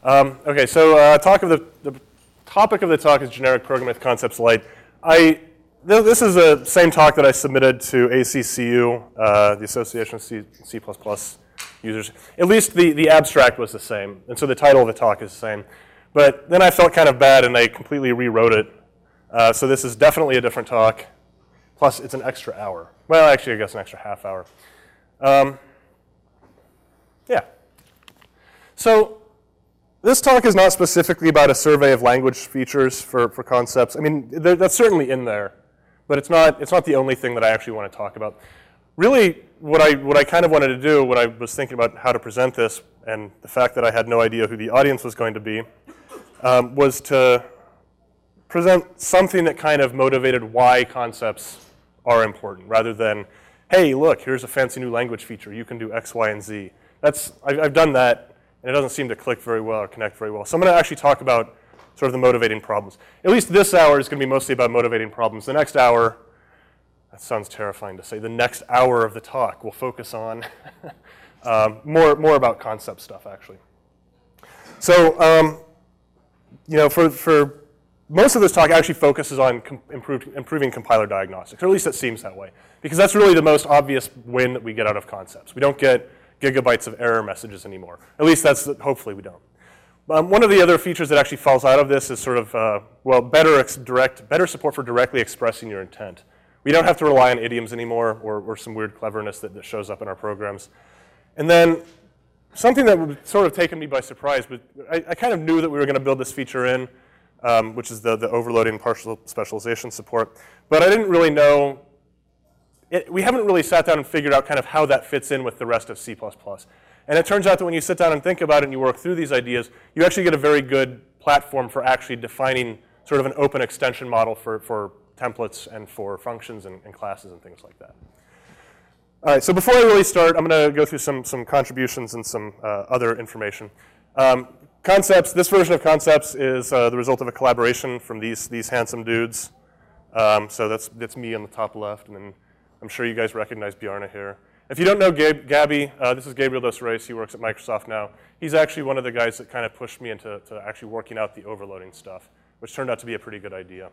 Okay, so the topic of the talk is generic programming with concepts light. This is the same talk that I submitted to ACCU, the Association of C++ Users. At least the abstract was the same, and so the title of the talk is the same. But then I felt kind of bad, and I completely rewrote it. So this is definitely a different talk. Plus, it's an extra hour. Well, actually, I guess an extra half hour. Yeah. So this talk is not specifically about a survey of language features for concepts. I mean, that's certainly in there, but it's not the only thing that I actually want to talk about. Really, what I kind of wanted to do when I was thinking about how to present this, and the fact that I had no idea who the audience was going to be, was to present something that kind of motivated why concepts are important, rather than, hey, look, here's a fancy new language feature. You can do X, Y, and Z. I've done that, and it doesn't seem to click very well or connect very well. So I'm going to actually talk about sort of the motivating problems. At least this hour is going to be mostly about motivating problems. The next hour, that sounds terrifying to say, the next hour of the talk will focus on more about concept stuff, actually. So, for most of this talk actually focuses on improving compiler diagnostics, or at least it seems that way, because that's really the most obvious win that we get out of concepts. We don't get gigabytes of error messages anymore. At least hopefully we don't. One of the other features that actually falls out of this is sort of, better support for directly expressing your intent. We don't have to rely on idioms anymore or some weird cleverness that shows up in our programs. And then something that would sort of taken me by surprise, but I kind of knew that we were going to build this feature in, which is the overloading partial specialization support. But I didn't really know, we haven't really sat down and figured out kind of how that fits in with the rest of C++. And it turns out that when you sit down and think about it and you work through these ideas, you actually get a very good platform for actually defining sort of an open extension model for templates and for functions and classes and things like that. All right, so before I really start, I'm going to go through some contributions and some other information. Concepts, this version of Concepts is the result of a collaboration from these handsome dudes. So that's me on the top left, and then I'm sure you guys recognize Bjarne here. If you don't know Gabby, this is Gabriel Dos Reis. He works at Microsoft now. He's actually one of the guys that kind of pushed me into actually working out the overloading stuff, which turned out to be a pretty good idea.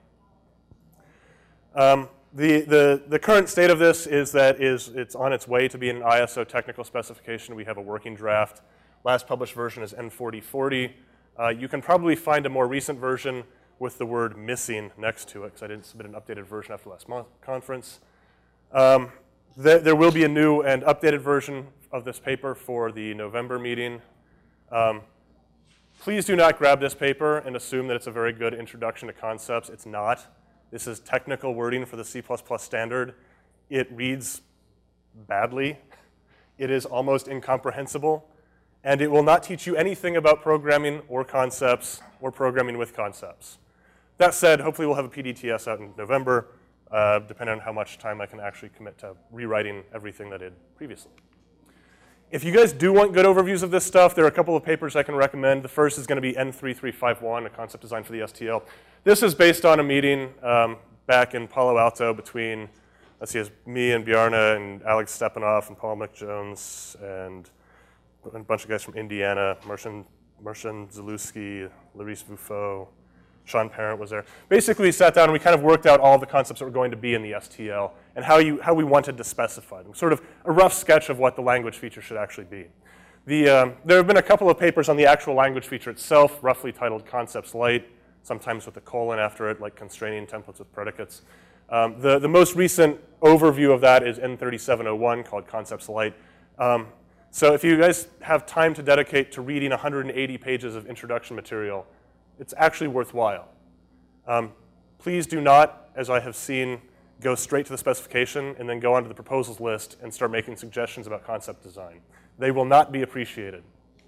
The current state of this is that it's on its way to be an ISO technical specification. We have a working draft. Last published version is N4040. You can probably find a more recent version with the word missing next to it, because I didn't submit an updated version after last conference. There will be a new and updated version of this paper for the November meeting. Please do not grab this paper and assume that it's a very good introduction to concepts. It's not. This is technical wording for the C++ standard. It reads badly. It is almost incomprehensible. And it will not teach you anything about programming or concepts or programming with concepts. That said, hopefully we'll have a PDTS out in November, depending on how much time I can actually commit to rewriting everything that I did previously. If you guys do want good overviews of this stuff, there are a couple of papers I can recommend. The first is going to be N3351, a concept design for the STL. This is based on a meeting back in Palo Alto between, let's see, it's me and Bjarne and Alex Stepanov and Paul McJones and a bunch of guys from Indiana, Marcin Zalewski, Larice Buffo, Sean Parent was there. Basically, we sat down and we kind of worked out all the concepts that were going to be in the STL and how we wanted to specify them. Sort of a rough sketch of what the language feature should actually be. There have been a couple of papers on the actual language feature itself, roughly titled Concepts Light, sometimes with a colon after it, like constraining templates with predicates. The most recent overview of that is N3701, called Concepts Light. So if you guys have time to dedicate to reading 180 pages of introduction material, it's actually worthwhile. Please do not, as I have seen, go straight to the specification and then go onto the proposals list and start making suggestions about concept design. They will not be appreciated.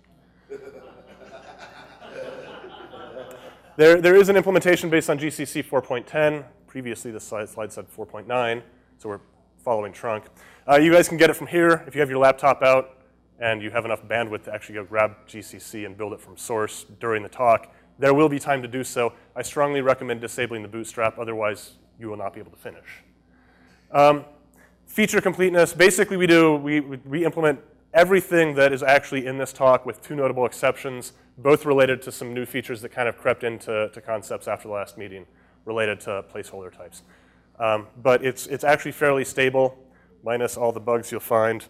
There is an implementation based on GCC 4.10. Previously, the slide said 4.9, so we're following trunk. You guys can get it from here if you have your laptop out and you have enough bandwidth to actually go grab GCC and build it from source during the talk. There will be time to do so. I strongly recommend disabling the bootstrap, otherwise you will not be able to finish. Feature completeness, basically we implement everything that is actually in this talk with two notable exceptions, both related to some new features that kind of crept into concepts after the last meeting related to placeholder types. But it's actually fairly stable, minus all the bugs you'll find.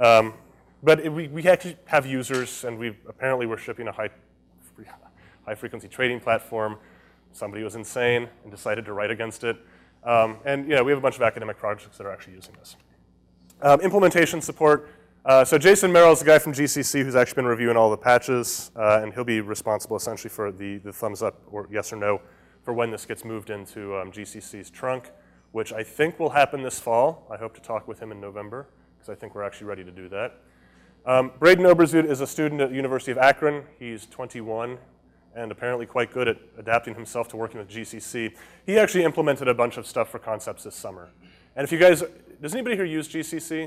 But we actually have users, and apparently we're shipping a high-frequency trading platform. Somebody was insane and decided to write against it. And we have a bunch of academic projects that are actually using this. Implementation support. So Jason Merrill is the guy from GCC who's actually been reviewing all the patches, and he'll be responsible essentially for the thumbs up or yes or no for when this gets moved into GCC's trunk, which I think will happen this fall. I hope to talk with him in November, because I think we're actually ready to do that. Braden Oberzud is a student at the University of Akron. He's 21 and apparently quite good at adapting himself to working with GCC. He actually implemented a bunch of stuff for concepts this summer. And if you guys, does anybody here use GCC?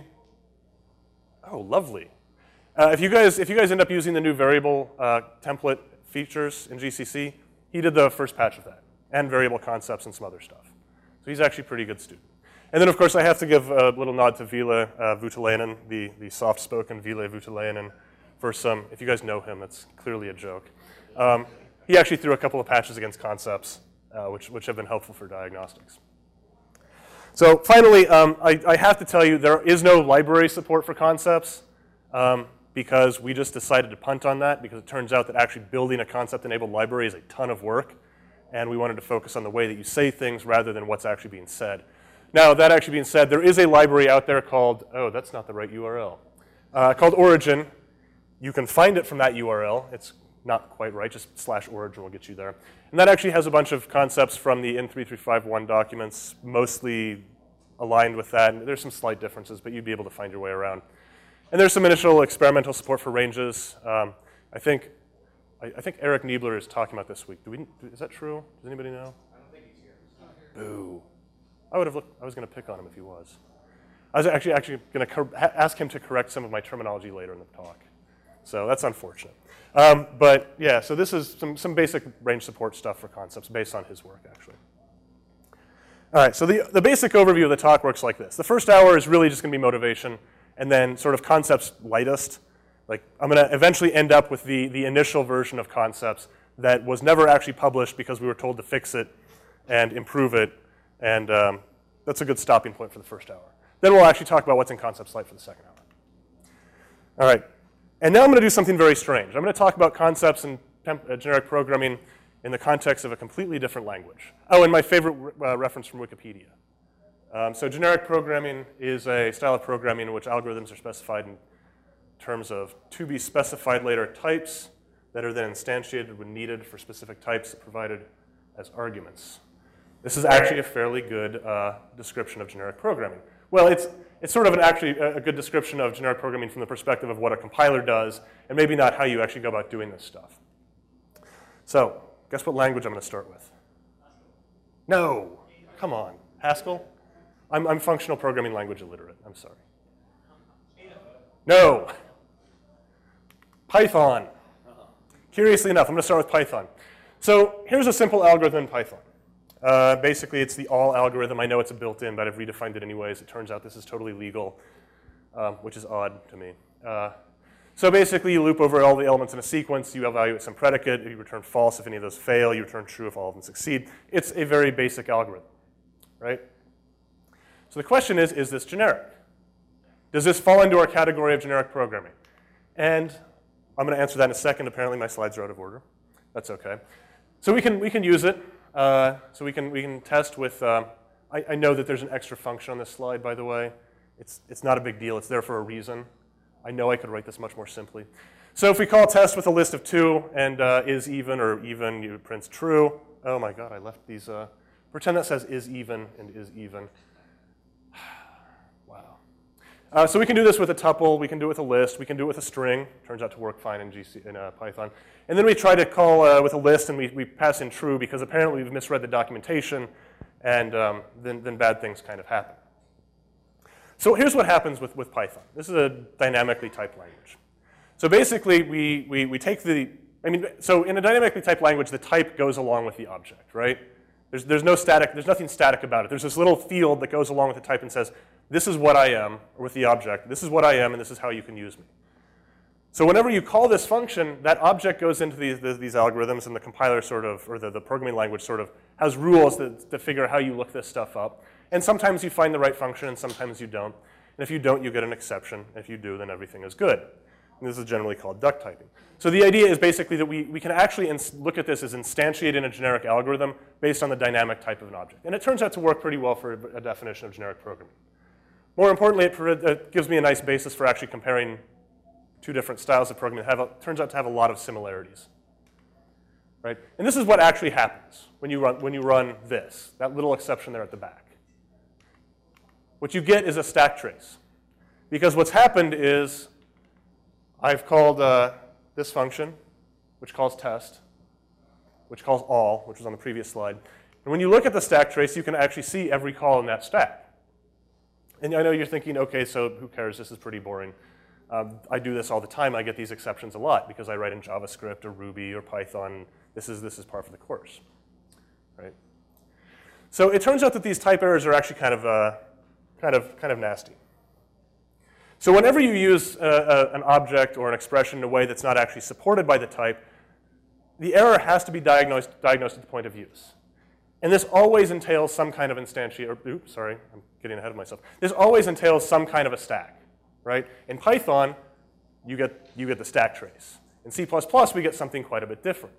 Oh, lovely. If you guys end up using the new variable template features in GCC, he did the first patch of that, and variable concepts and some other stuff. So he's actually a pretty good student. And then, of course, I have to give a little nod to Ville Voutilainen, the soft-spoken Ville Voutilainen, for some, if you guys know him, that's clearly a joke. He actually threw a couple of patches against concepts, which have been helpful for diagnostics. So finally, I have to tell you, there is no library support for concepts because we just decided to punt on that because it turns out that actually building a concept-enabled library is a ton of work, and we wanted to focus on the way that you say things rather than what's actually being said. Now, that actually being said, there is a library out there called, oh, that's not the right URL, called Origin. You can find it from that URL. It's not quite right, just /origin will get you there. And that actually has a bunch of concepts from the IN3351 documents, mostly aligned with that. And there's some slight differences, but you'd be able to find your way around. And there's some initial experimental support for ranges. I think Eric Niebler is talking about this week. Is that true? Does anybody know? I don't think he's here. Boo. I was going to pick on him if he was. I was actually going to ask him to correct some of my terminology later in the talk. So that's unfortunate. But yeah, so this is some basic range support stuff for concepts based on his work, actually. All right, so the basic overview of the talk works like this. The first hour is really just going to be motivation, and then sort of concepts lightest. Like I'm going to eventually end up with the initial version of concepts that was never actually published because we were told to fix it and improve it, and that's a good stopping point for the first hour. Then we'll actually talk about what's in Concepts Light for the second hour. All right. And now I'm going to do something very strange. I'm going to talk about concepts and generic programming in the context of a completely different language. Oh, and my favorite reference from Wikipedia. So generic programming is a style of programming in which algorithms are specified in terms of to be specified later types that are then instantiated when needed for specific types provided as arguments. This is actually a fairly good description of generic programming. Well, it's sort of actually a good description of generic programming from the perspective of what a compiler does, and maybe not how you actually go about doing this stuff. So, guess what language I'm going to start with? No, come on, Haskell? I'm functional programming language illiterate, I'm sorry. No, Python. Curiously enough, I'm going to start with Python. So here's a simple algorithm in Python. Basically, it's the all algorithm. I know it's a built-in, but I've redefined it anyways. It turns out this is totally legal, which is odd to me. So basically, you loop over all the elements in a sequence. You evaluate some predicate. You return false if any of those fail. You return true if all of them succeed. It's a very basic algorithm, right? So the question is this generic? Does this fall into our category of generic programming? And I'm going to answer that in a second. Apparently, my slides are out of order. That's OK. So we can use it. So we can test with, I know that there's an extra function on this slide, by the way. It's not a big deal. It's there for a reason. I know I could write this much more simply. So if we call test with a list of 2 and is even or even, it prints true. Oh my God, I left these. Pretend that says is even and is even. Wow. So we can do this with a tuple. We can do it with a list. We can do it with a string. Turns out to work fine in Python. And then we try to call with a list, and we pass in true because apparently we've misread the documentation, and then bad things kind of happen. So here's what happens with Python. This is a dynamically typed language. So basically, we take so in a dynamically typed language, the type goes along with the object, right? There's nothing static about it. There's this little field that goes along with the type and says, this is what I am, or with the object, this is what I am, and this is how you can use me. So whenever you call this function, that object goes into these algorithms, and the compiler sort of, or the programming language sort of has rules to figure out how you look this stuff up. And sometimes you find the right function, and sometimes you don't. And if you don't, you get an exception. If you do, then everything is good. And this is generally called duck typing. So the idea is basically that we can actually look at this as instantiating a generic algorithm based on the dynamic type of an object. And it turns out to work pretty well for a definition of generic programming. More importantly, it gives me a nice basis for actually comparing two different styles of programming that turns out to have a lot of similarities. Right? And this is what actually happens when you run this, that little exception there at the back. What you get is a stack trace. Because what's happened is I've called this function, which calls test, which calls all, which was on the previous slide. And when you look at the stack trace, you can actually see every call in that stack. And I know you're thinking, okay, so who cares? This is pretty boring. I do this all the time. I get these exceptions a lot because I write in JavaScript or Ruby or Python. This is par for the course, right? So it turns out that these type errors are actually kind of nasty. So whenever you use an object or an expression in a way that's not actually supported by the type, the error has to be diagnosed at the point of use. And this always entails some kind of oops, sorry, I'm getting ahead of myself. This always entails some kind of a stack, right? In Python, you get the stack trace. In C++, we get something quite a bit different.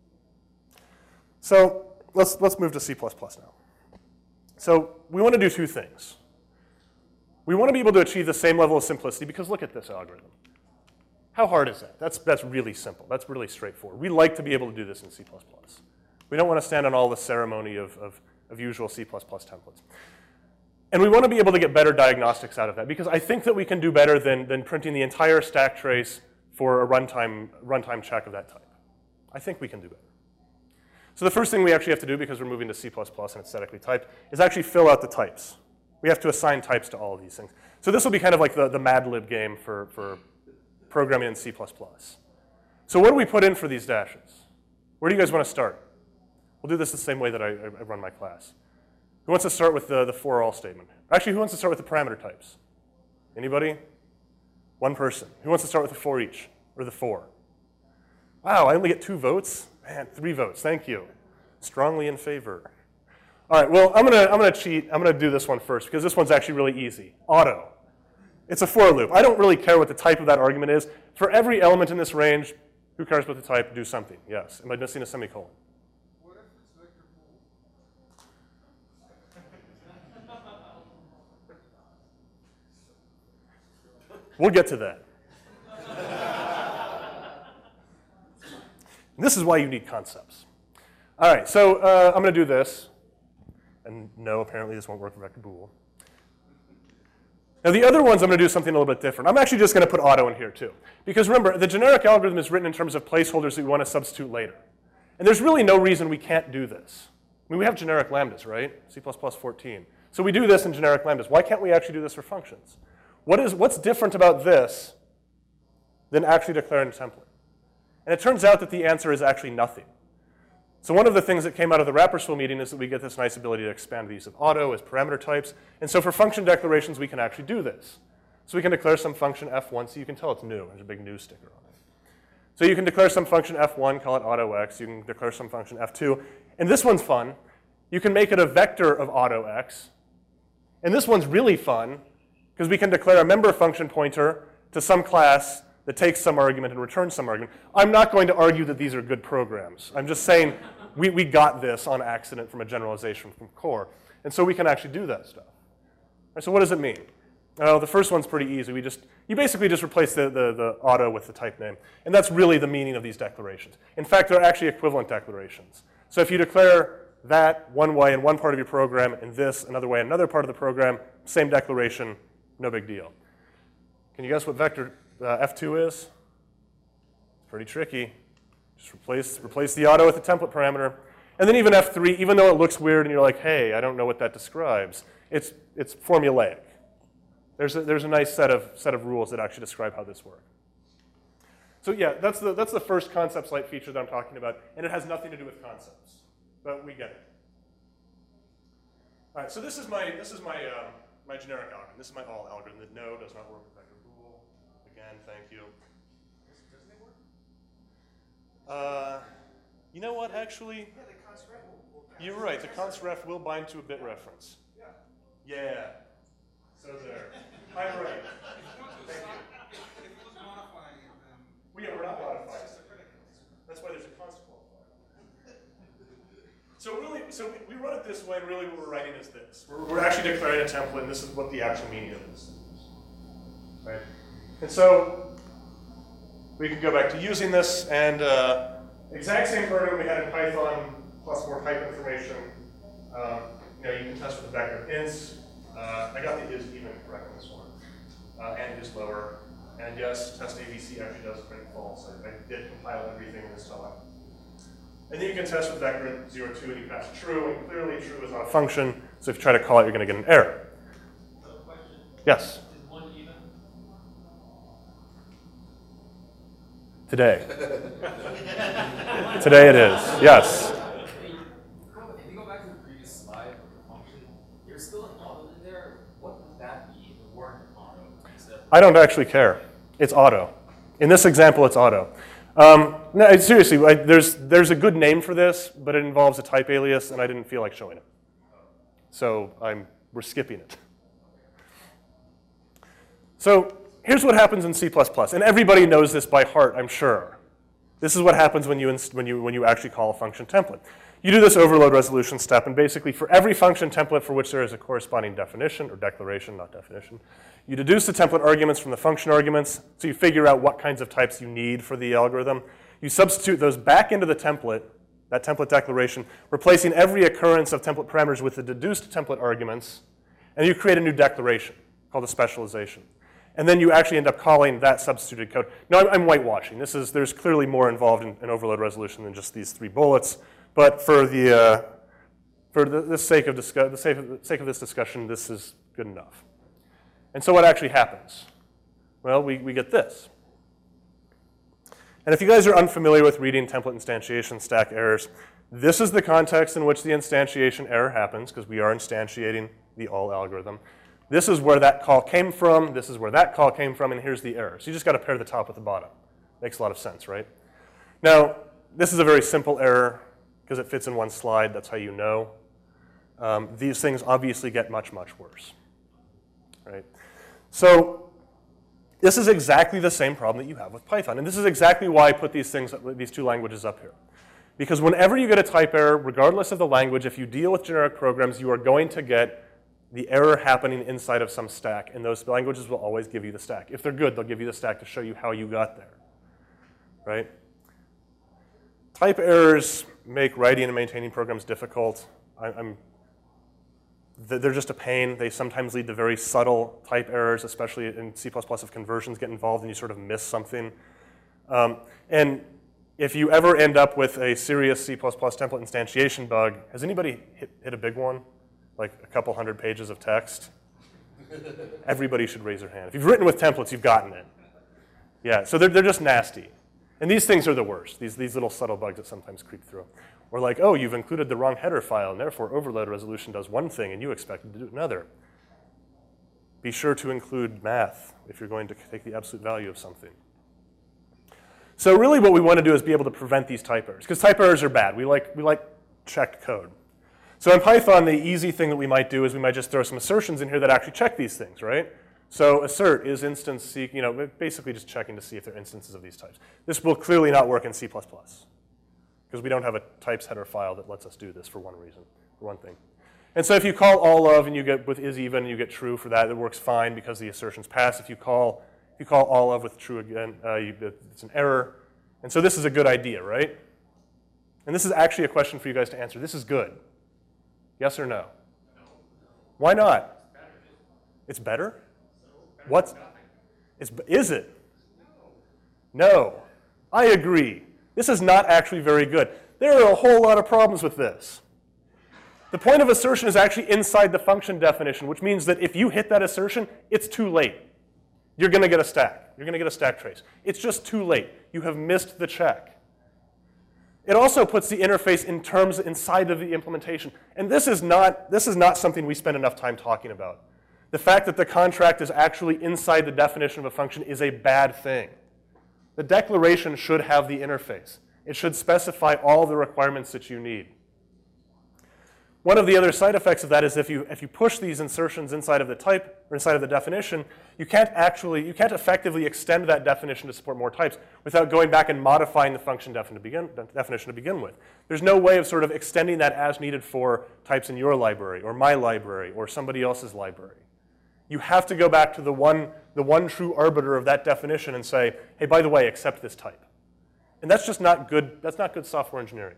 So let's move to C++ now. So we want to do two things. We want to be able to achieve the same level of simplicity because look at this algorithm. How hard is that? That's really simple. That's really straightforward. We like to be able to do this in C++. We don't want to stand on all the ceremony of usual C++ templates. And we want to be able to get better diagnostics out of that because I think that we can do better than printing the entire stack trace for a runtime check of that type. I think we can do better. So the first thing we actually have to do, because we're moving to C++ and it's statically typed, is actually fill out the types. We have to assign types to all of these things. So this will be kind of like the Mad Lib game for programming in C++. So what do we put in for these dashes? Where do you guys want to start? We'll do this the same way that I run my class. Who wants to start with the for all statement? Actually, who wants to start with the parameter types? Anybody? One person. Who wants to start with the for each or the for? Wow, I only get 2 votes? Man, 3 votes. Thank you. Strongly in favor. All right, well, I'm gonna cheat. I'm gonna do this one first because this one's actually really easy. Auto. It's a for loop. I don't really care what the type of that argument is. For every element in this range, who cares what the type? Do something. Yes. Am I missing a semicolon? What if it's vector pool? We'll get to that. This is why you need concepts. All right, so I'm going to do this. And no, apparently this won't work for vector bool. Now the other ones, I'm going to do something a little bit different. I'm actually just going to put auto in here too. Because remember, the generic algorithm is written in terms of placeholders that we want to substitute later. And there's really no reason we can't do this. I mean, we have generic lambdas, right? C++ 14. So we do this in generic lambdas. Why can't we actually do this for functions? What's different about this than actually declaring a template? And it turns out that the answer is actually nothing. So one of the things that came out of the Rapperswil meeting is that we get this nice ability to expand the use of auto as parameter types. And so for function declarations, we can actually do this. So we can declare some function f1, so you can tell it's new. There's a big new sticker on it. So you can declare some function f1, call it autox. You can declare some function f2. And this one's fun. You can make it a vector of autox. And this one's really fun, because we can declare a member function pointer to some class that takes some argument and returns some argument. I'm not going to argue that these are good programs. I'm just saying we got this on accident from a generalization from core. And so we can actually do that stuff. Right, so what does it mean? The first one's pretty easy. You basically just replace the auto with the type name. And that's really the meaning of these declarations. In fact, they're actually equivalent declarations. So if you declare that one way in one part of your program and this another way in another part of the program, same declaration, no big deal. Can you guess what vector f2 is? It's pretty tricky. Just replace the auto with the template parameter. And then even f3, even though it looks weird and you're like, hey, I don't know what that describes, it's formulaic. There's a nice set of rules that actually describe how this works. So yeah, that's the first concepts light feature that I'm talking about, and it has nothing to do with concepts, but we get it. All right, so this is my generic algorithm. This is my all algorithm that no does not work with vector bool. Again, thank you. You know what, actually? Yeah, the const ref will You're right, the const ref will bind to a bit reference. Yeah. So there. I'm right. If it was modifying it, then We're not modifying it's it. just a predicate. That's why there's a const qualifier. So we run it this way, and really what we're writing is this. We're actually declaring a template, and this is what the actual meaning of this is. Right? And so we can go back to using this, and exact same program we had in Python, plus more type information. You can test with the vector ints. I got the is even correct on this one, and is lower. And yes, test ABC actually does print false. I did compile everything in this time. And then you can test with vector 0, 2, and you pass true, and clearly true is not a function, so if you try to call it, you're going to get an error. Question. Yes? Is 1 even? Today. Today it is, yes. If you go back to the previous slide of the function, there's still an auto in there. What would that be if it weren't auto? I don't actually care. It's auto. In this example, it's auto. No, seriously, there's a good name for this, but it involves a type alias, and I didn't feel like showing it. So we're skipping it. So here's what happens in C++, and everybody knows this by heart, I'm sure. This is what happens when you actually call a function template. You do this overload resolution step, and basically for every function template for which there is a corresponding definition, or declaration, not definition, you deduce the template arguments from the function arguments, so you figure out what kinds of types you need for the algorithm. You substitute those back into the template, that template declaration, replacing every occurrence of template parameters with the deduced template arguments, and you create a new declaration called a specialization. And then you actually end up calling that substituted code. Now, I'm whitewashing. There's clearly more involved in overload resolution than just these 3 bullets. But for the sake of this discussion, this is good enough. And so what actually happens? Well, we get this. And if you guys are unfamiliar with reading template instantiation stack errors, this is the context in which the instantiation error happens, because we are instantiating the all algorithm. This is where that call came from, this is where that call came from, and here's the error. So you just got to pair the top with the bottom. Makes a lot of sense, right? Now, this is a very simple error, because it fits in one slide, that's how you know. These things obviously get much, much worse, right? So this is exactly the same problem that you have with Python, and this is exactly why I put these 2 languages up here. Because whenever you get a type error, regardless of the language, if you deal with generic programs, you are going to get the error happening inside of some stack, and those languages will always give you the stack. If they're good, they'll give you the stack to show you how you got there, right? Type errors make writing and maintaining programs difficult. They're just a pain. They sometimes lead to very subtle type errors, especially in C++ if conversions get involved and you sort of miss something. And if you ever end up with a serious C++ template instantiation bug, has anybody hit a big one? Like a couple hundred pages of text? Everybody should raise their hand. If you've written with templates, you've gotten it. Yeah, so they're just nasty. And these things are the worst, these little subtle bugs that sometimes creep through. Or like, oh, you've included the wrong header file, and therefore overload resolution does one thing, and you expect it to do another. Be sure to include math if you're going to take the absolute value of something. So really what we want to do is be able to prevent these type errors, because type errors are bad. We like checked code. So in Python, the easy thing that we might do is we might just throw some assertions in here that actually check these things, right? So assert is instance seek, basically just checking to see if there are instances of these types. This will clearly not work in C++, because we don't have a types header file that lets us do this for one reason, for one thing. And so if you call all of and you get with is even, you get true for that, it works fine because the assertions pass. If you call all of with true again, it's an error. And so this is a good idea, right? And this is actually a question for you guys to answer. This is good. Yes or no? No. Why not? It's better? What? Is it? No. I agree. This is not actually very good. There are a whole lot of problems with this. The point of assertion is actually inside the function definition, which means that if you hit that assertion, it's too late. You're going to get a stack. You're going to get a stack trace. It's just too late. You have missed the check. It also puts the interface in terms inside of the implementation. And this is not something we spend enough time talking about. The fact that the contract is actually inside the definition of a function is a bad thing. The declaration should have the interface. It should specify all the requirements that you need. One of the other side effects of that is if you push these insertions inside of the type or inside of the definition, you can't effectively extend that definition to support more types without going back and modifying the function definition to begin with. There's no way of sort of extending that as needed for types in your library or my library or somebody else's library. You have to go back to the one true arbiter of that definition and say, hey, by the way, accept this type. And that's just not good. That's not good software engineering.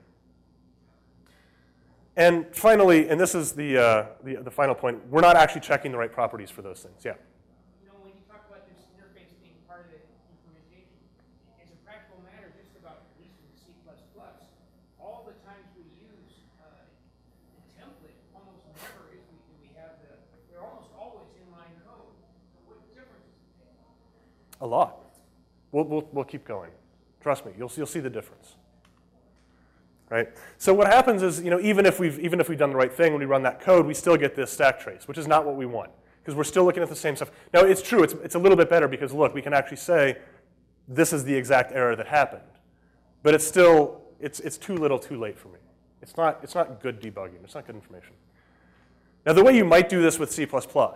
And finally, and this is the final point, we're not actually checking the right properties for those things. Yeah. You know, when you talk about this interface being part of the implementation, as a practical matter, just about at least in C++, all the times we use the template, almost never do we have they're almost always inline code. So what difference does it make? A lot. We'll keep going. Trust me, you'll see the difference. Right? So what happens is, even if we've done the right thing when we run that code, we still get this stack trace, which is not what we want, because we're still looking at the same stuff. Now, it's true, it's a little bit better because, look, we can actually say this is the exact error that happened. But it's still, it's too little too late for me. It's not good debugging. It's not good information. Now, the way you might do this with C++,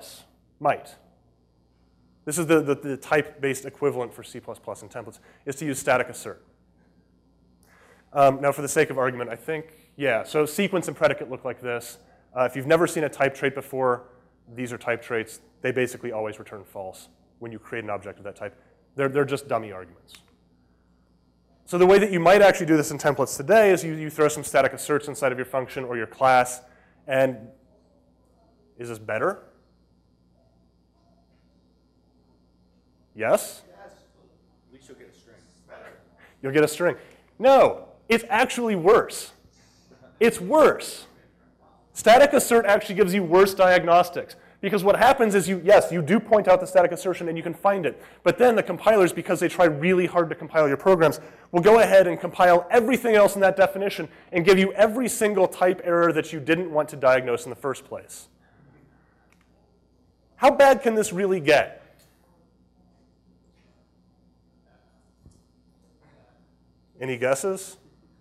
this is the type-based equivalent for C++ and templates, is to use static assert. Now, for the sake of argument, I think, yeah, so sequence and predicate look like this. If you've never seen a type trait before, these are type traits. They basically always return false when you create an object of that type. They're just dummy arguments. So the way that you might actually do this in templates today is you throw some static asserts inside of your function or your class, and is this better? Yes? At least you'll get a string. You'll get a string. No. It's actually worse. It's worse. Static assert actually gives you worse diagnostics. Because what happens is you do point out the static assertion and you can find it. But then the compilers, because they try really hard to compile your programs, will go ahead and compile everything else in that definition and give you every single type error that you didn't want to diagnose in the first place. How bad can this really get? Any guesses?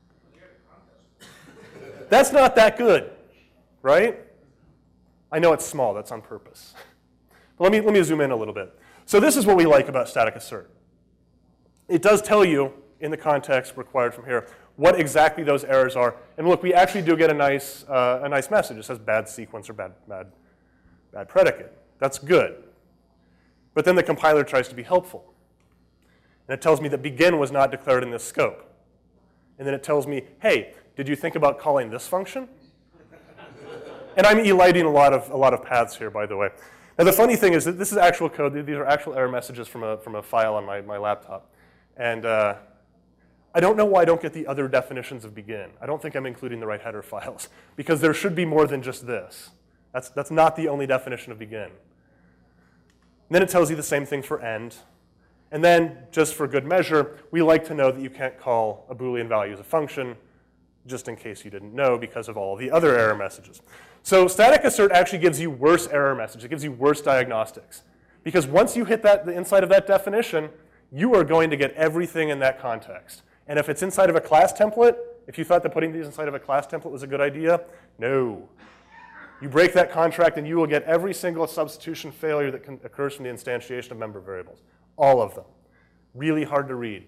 That's not that good, right? I know it's small, that's on purpose. But let me zoom in a little bit. So this is what we like about static assert. It does tell you, in the context required from here, what exactly those errors are. And look, we actually do get a nice message. It says bad sequence or bad predicate. That's good. But then the compiler tries to be helpful. And it tells me that begin was not declared in this scope. And then it tells me, hey, did you think about calling this function? And I'm eliding a lot of paths here, by the way. Now the funny thing is that this is actual code. These are actual error messages from a file on my laptop. And I don't know why I don't get the other definitions of begin. I don't think I'm including the right header files, because there should be more than just this. That's not the only definition of begin. And then it tells you the same thing for end. And then, just for good measure, we like to know that you can't call a Boolean value as a function, just in case you didn't know, because of all the other error messages. So static assert actually gives you worse error messages. It gives you worse diagnostics. Because once you hit the inside of that definition, you are going to get everything in that context. And if it's inside of a class template, if you thought that putting these inside of a class template was a good idea, no. You break that contract and you will get every single substitution failure that occurs from the instantiation of member variables. All of them. Really hard to read.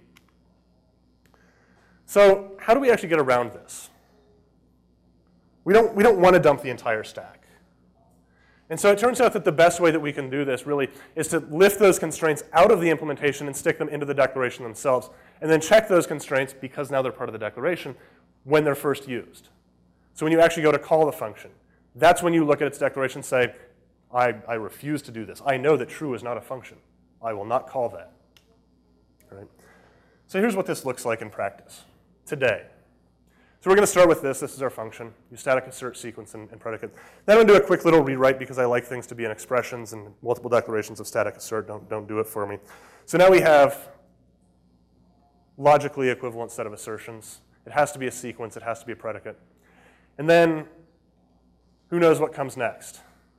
So how do we actually get around this? We don't want to dump the entire stack. And so it turns out that the best way that we can do this really is to lift those constraints out of the implementation and stick them into the declaration themselves, and then check those constraints, because now they're part of the declaration, when they're first used. So when you actually go to call the function, that's when you look at its declaration and say, I refuse to do this. I know that true is not a function. I will not call that. All right? So here's what this looks like in practice today. So we're going to start with this. This is our function. Use static assert, sequence, and predicate. Then I'm going to do a quick little rewrite because I like things to be in expressions, and multiple declarations of static assert don't do it for me. So now we have logically equivalent set of assertions. It has to be a sequence. It has to be a predicate. And then who knows what comes next?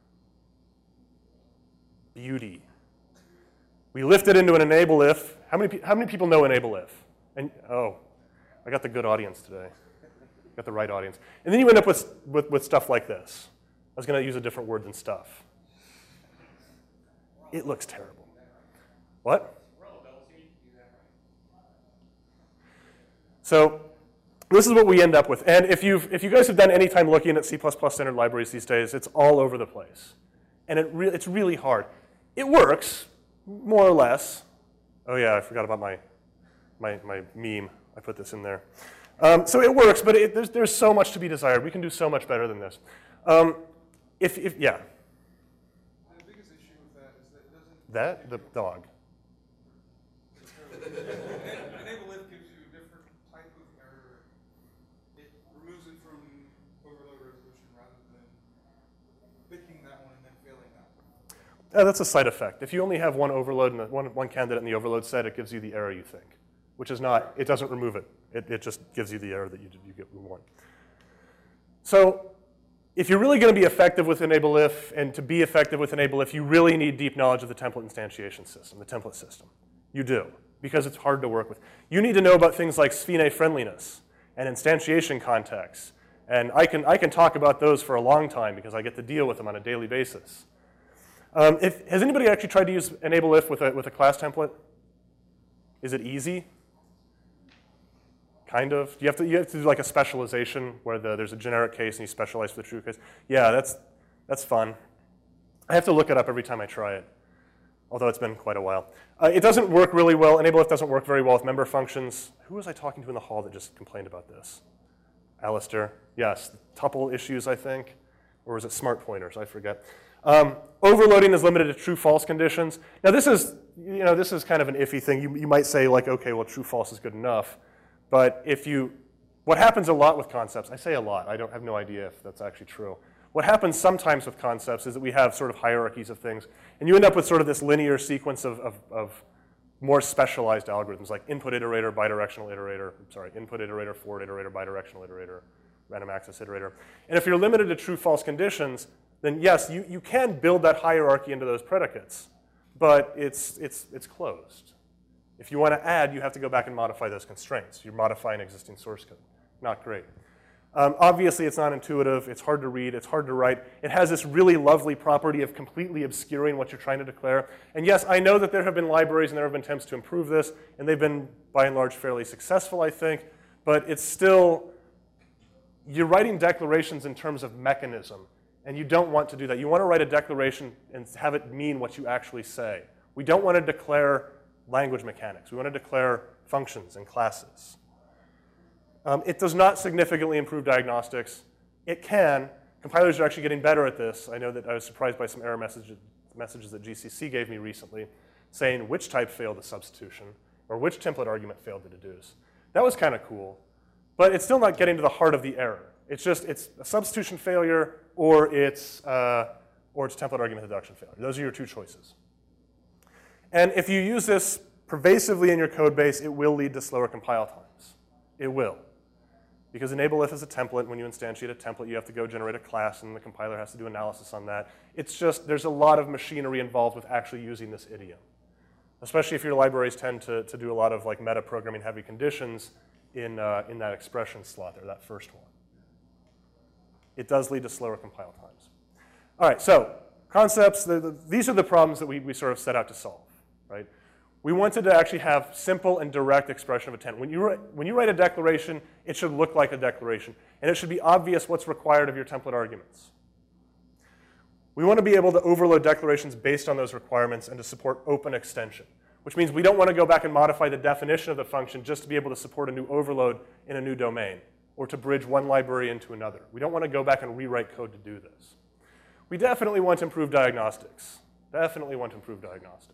Beauty. We lift it into an enable if. How many people know enable if? And I got the good audience today. Got the right audience. And then you end up with stuff like this. I was going to use a different word than stuff. It looks terrible. What? So this is what we end up with. And if you guys have done any time looking at C++ standard libraries these days, it's all over the place. And it's really hard. It works, more or less. Oh yeah, I forgot about my meme. I put this in there. So it works, but there's so much to be desired. We can do so much better than this. Yeah. The biggest issue with that is that it doesn't. That? The dog. Enable if gives you a different type of error. It removes it from overload resolution rather than picking that one and then failing that one. That's a side effect. If you only have one overload and one candidate in the overload set, it gives you the error you think, which is not, it doesn't remove it. It just gives you the error that you want. So if you're really going to be effective with enable if, and to be effective with enable if, you really need deep knowledge of the template instantiation system, the template system. You do, because it's hard to work with. You need to know about things like Sphene friendliness and instantiation contexts. And I can talk about those for a long time because I get to deal with them on a daily basis. Has anybody actually tried to use enable if with a class template? Is it easy? Kind of. You have to do like a specialization where there's a generic case and you specialize for the true case. Yeah, that's fun. I have to look it up every time I try it, although it's been quite a while. It doesn't work really well. Enable if doesn't work very well with member functions. Who was I talking to in the hall that just complained about this? Alistair. Yes, tuple issues, I think. Or was it smart pointers? I forget. Overloading is limited to true-false conditions. Now this is kind of an iffy thing. You might say like, okay, well, true-false is good enough. But what happens a lot with concepts, I say a lot, I have no idea if that's actually true. What happens sometimes with concepts is that we have sort of hierarchies of things, and you end up with sort of this linear sequence of more specialized algorithms, like input iterator, bidirectional iterator, input iterator, forward iterator, bidirectional iterator, random access iterator. And if you're limited to true-false conditions, then yes, you can build that hierarchy into those predicates, but it's closed. If you want to add, you have to go back and modify those constraints. You're modifying existing source code. Not great. Obviously, it's not intuitive. It's hard to read. It's hard to write. It has this really lovely property of completely obscuring what you're trying to declare. And yes, I know that there have been libraries and there have been attempts to improve this, and they've been, by and large, fairly successful, I think. But it's still, you're writing declarations in terms of mechanism, and you don't want to do that. You want to write a declaration and have it mean what you actually say. We don't want to declare language mechanics. We want to declare functions and classes. It does not significantly improve diagnostics. It can. Compilers are actually getting better at this. I know that I was surprised by some error messages that GCC gave me recently saying which type failed a substitution or which template argument failed to deduce. That was kind of cool, but it's still not getting to the heart of the error. It's a substitution failure or it's template argument deduction failure. Those are your two choices. And if you use this pervasively in your code base, it will lead to slower compile times. It will. Because enable if is a template. When you instantiate a template, you have to go generate a class, and the compiler has to do analysis on that. It's just, there's a lot of machinery involved with actually using this idiom. Especially if your libraries tend to do a lot of like meta-programming heavy conditions in that expression slot there, that first one. It does lead to slower compile times. All right, so concepts, these are the problems that we sort of set out to solve. Right? We wanted to actually have simple and direct expression of intent. When you write a declaration, it should look like a declaration. And it should be obvious what's required of your template arguments. We want to be able to overload declarations based on those requirements and to support open extension, which means we don't want to go back and modify the definition of the function just to be able to support a new overload in a new domain or to bridge one library into another. We don't want to go back and rewrite code to do this. We definitely want to improve diagnostics. Definitely want to improve diagnostics.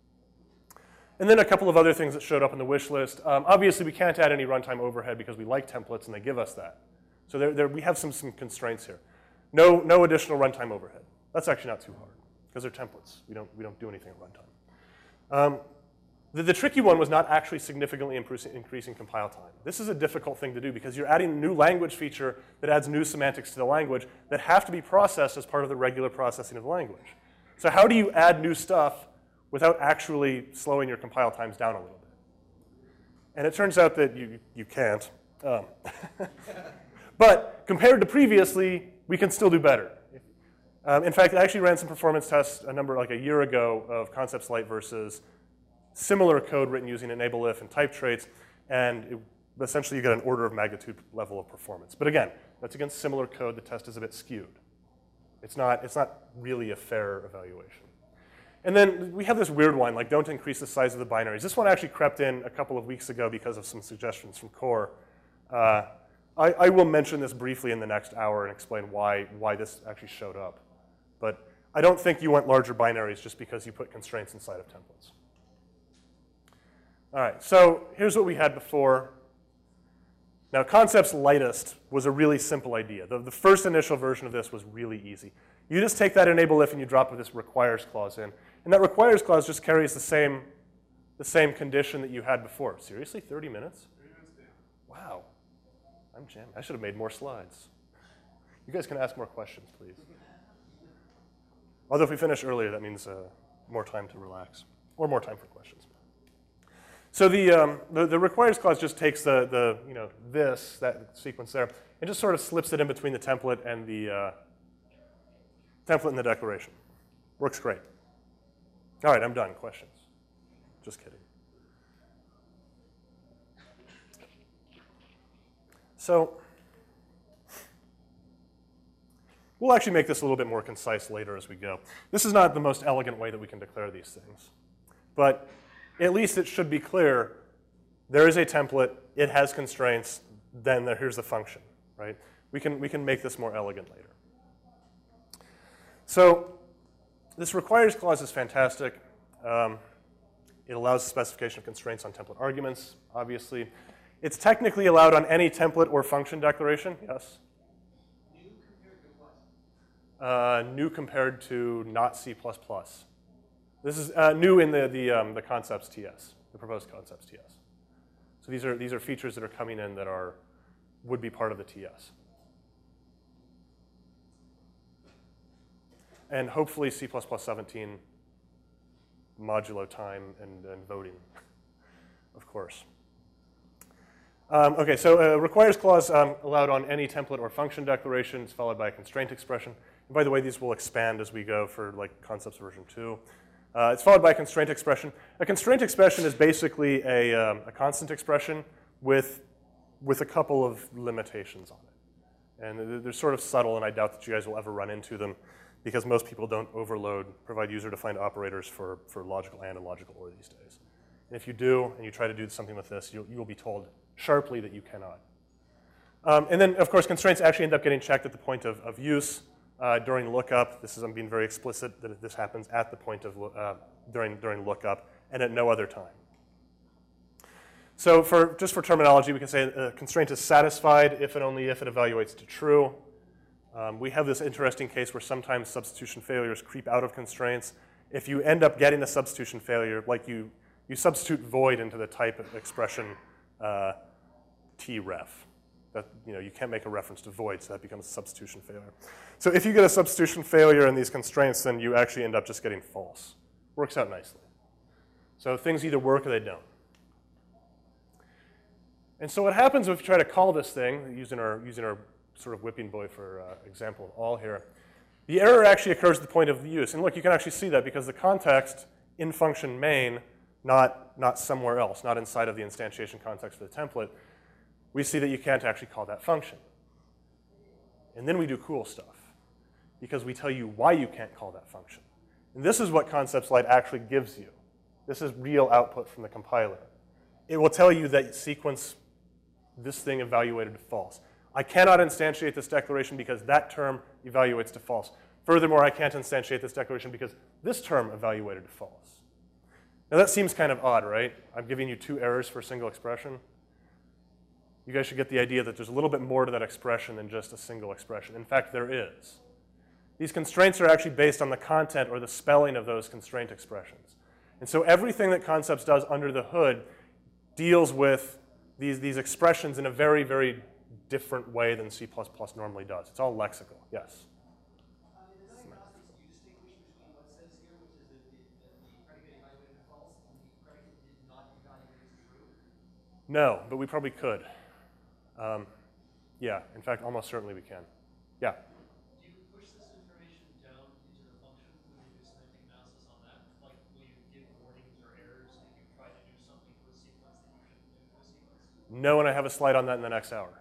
And then a couple of other things that showed up on the wish list. Obviously, we can't add any runtime overhead because we like templates and they give us that. So we have some constraints here. No additional runtime overhead. That's actually not too hard because they're templates. We don't do anything at runtime. The tricky one was not actually significantly increasing compile time. This is a difficult thing to do because you're adding a new language feature that adds new semantics to the language that have to be processed as part of the regular processing of the language. So how do you add new stuff without actually slowing your compile times down a little bit? And it turns out that you can't. Um, but compared to previously, we can still do better. In fact, I actually ran some performance tests like a year ago of Concepts Lite versus similar code written using enable if and type traits, and essentially you get an order of magnitude level of performance. But again, that's against similar code. The test is a bit skewed. It's not really a fair evaluation. And then we have this weird one, like don't increase the size of the binaries. This one actually crept in a couple of weeks ago because of some suggestions from Core. I will mention this briefly in the next hour and explain why this actually showed up. But I don't think you want larger binaries just because you put constraints inside of templates. All right, so here's what we had before. Now, Concepts Lightest was a really simple idea. The first initial version of this was really easy. You just take that enable if and you drop this requires clause in. And that requires clause just carries the same condition that you had before. Seriously, 30 minutes? 30 minutes down. Wow, I'm jamming. I should have made more slides. You guys can ask more questions, please. Although if we finish earlier, that means more time to relax, or more time for questions. So the requires clause just takes that sequence there, and just sort of slips it in between the template and the declaration. Works great. All right, I'm done. Questions? Just kidding. So we'll actually make this a little bit more concise later as we go. This is not the most elegant way that we can declare these things, but at least it should be clear there is a template, it has constraints, then here's the function, right? We can make this more elegant later. So this requires clause is fantastic. It allows the specification of constraints on template arguments, obviously. It's technically allowed on any template or function declaration, yes? New compared to what? New compared to not C++. This is new in the concepts TS, the proposed concepts TS. So these are features that are coming in that would be part of the TS. And hopefully C++ 17 modulo time and voting, of course. Okay, so requires clause allowed on any template or function declarations followed by a constraint expression. And by the way, these will expand as we go for like concepts version 2. It's followed by a constraint expression. A constraint expression is basically a constant expression with a couple of limitations on it. And they're sort of subtle, and I doubt that you guys will ever run into them because most people don't provide user-defined operators for logical and logical or these days. And if you do, and you try to do something with this, you'll be told sharply that you cannot. And then, of course, constraints actually end up getting checked at the point of use. During lookup, I'm being very explicit that this happens at the point of during lookup and at no other time. So just for terminology, we can say a constraint is satisfied if and only if it evaluates to true. We have this interesting case where sometimes substitution failures creep out of constraints. If you end up getting a substitution failure, like you substitute void into the type expression tref. That, you can't make a reference to void, so that becomes a substitution failure. So if you get a substitution failure in these constraints, then you actually end up just getting false. Works out nicely. So things either work or they don't. And so what happens if we try to call this thing, using our sort of whipping boy for example of all here, the error actually occurs at the point of the use. And look, you can actually see that because the context in function main, not somewhere else, not inside of the instantiation context for the template, we see that you can't actually call that function. And then we do cool stuff because we tell you why you can't call that function. And this is what Concepts Lite actually gives you. This is real output from the compiler. It will tell you that sequence, this thing evaluated to false. I cannot instantiate this declaration because that term evaluates to false. Furthermore, I can't instantiate this declaration because this term evaluated to false. Now that seems kind of odd, right? I'm giving you two errors for a single expression. You guys should get the idea that there's a little bit more to that expression than just a single expression. In fact, there is. These constraints are actually based on the content or the spelling of those constraint expressions. And so everything that Concepts does under the hood deals with these expressions in a very, very different way than C++ normally does. It's all lexical. Yes? In the diagnostics, do you distinguish between what says here, which is that the predicate evaluated to false, and the predicate did not evaluate as true? No, but we probably could. Yeah, in fact, almost certainly we can. Yeah. Do you push this information down into the function when you do semantic analysis on that? Like, will you give warnings or errors if you try to do something to a sequence that you shouldn't do to a sequence? No, and I have a slide on that in the next hour.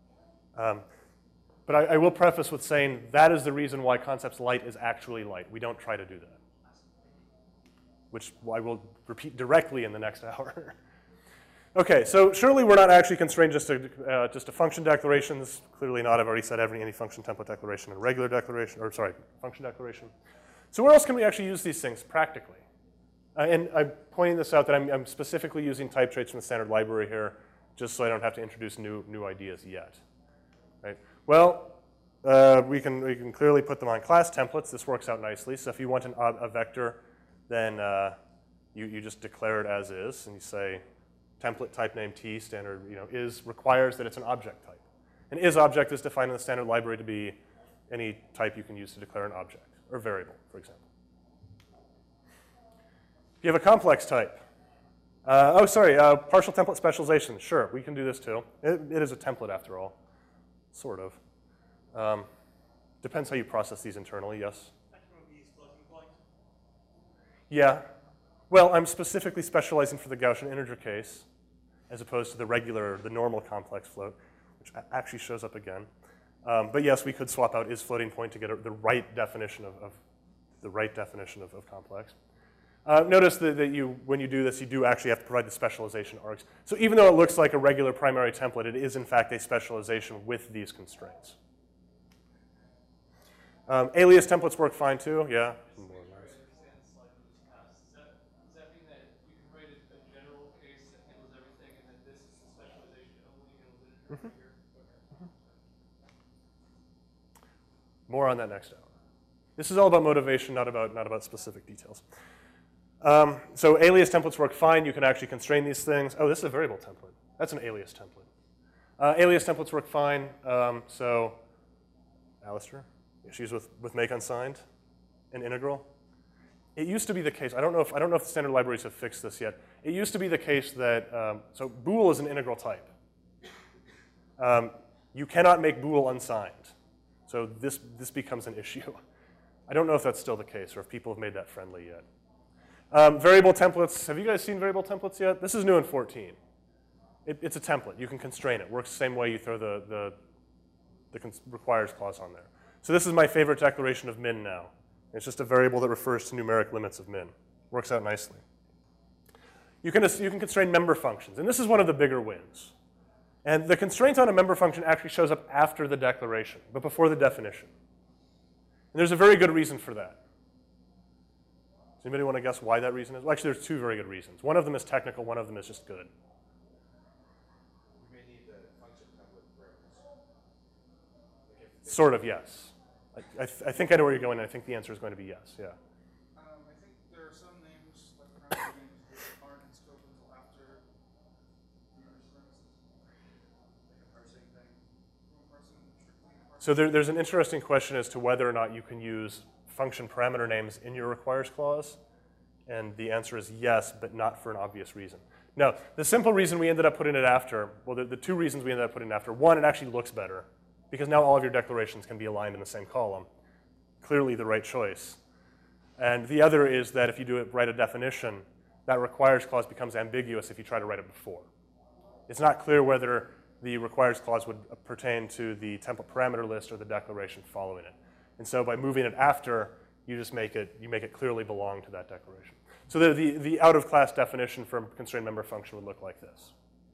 But I will preface with saying that is the reason why concepts light is actually light. We don't try to do that, which I will repeat directly in the next hour. Okay, so surely we're not actually constrained just to function declarations. Clearly not. I've already said any function template declaration and regular declaration, or sorry, function declaration. So where else can we actually use these things practically? And I'm pointing this out that I'm specifically using type traits from the standard library here, just so I don't have to introduce new ideas yet. Right? Well, we can clearly put them on class templates. This works out nicely. So if you want a vector, then you just declare it as is, and you say template type name T standard is requires that it's an object type. An is object is defined in the standard library to be any type you can use to declare an object or variable, for example. If you have a complex type, partial template specialization. Sure, we can do this too. It is a template after all, sort of. Depends how you process these internally. Yes. Yeah. Well, I'm specifically specializing for the Gaussian integer case, as opposed to the normal complex float, which actually shows up again. But yes, we could swap out is floating point to get the right definition of complex. Notice that when you do this, you do actually have to provide the specialization args. So even though it looks like a regular primary template, it is in fact a specialization with these constraints. Alias templates work fine too. Yeah. More on that next hour. This is all about motivation, not about specific details. So alias templates work fine. You can actually constrain these things. Oh, this is a variable template. That's an alias template. Alias templates work fine. So Alistair, issues with make unsigned and integral. It used to be the case. I don't know if the standard libraries have fixed this yet. It used to be the case that so bool is an integral type. You cannot make bool unsigned. So this becomes an issue. I don't know if that's still the case or if people have made that friendly yet. Variable templates. Have you guys seen variable templates yet? This is new in 14. It's a template. You can constrain it. Works the same way you throw the requires clause on there. So this is my favorite declaration of min now. It's just a variable that refers to numeric limits of min. Works out nicely. You can constrain member functions, and this is one of the bigger wins. And the constraint on a member function actually shows up after the declaration, but before the definition. And there's a very good reason for that. Does anybody want to guess why that reason is? Well, actually, there's two very good reasons. One of them is technical, one of them is just good. We may need the function template variables. Sort of, yes. I think I know where you're going, and I think the answer is going to be yes, yeah. I think there are some names, like parameter names, that aren't in scope until after numerous services. Like a parsing thing. So there's an interesting question as to whether or not you can use function parameter names in your requires clause, and the answer is yes, but not for an obvious reason. No, the simple reason we ended up putting it after, well, the two reasons we ended up putting it after, one, it actually looks better, because now all of your declarations can be aligned in the same column. Clearly the right choice. And the other is that if you write a definition, that requires clause becomes ambiguous if you try to write it before. It's not clear whether the requires clause would pertain to the template parameter list or the declaration following it. And so by moving it after, you make it clearly belong to that declaration. So the out-of-class definition for a constrained member function would look like this.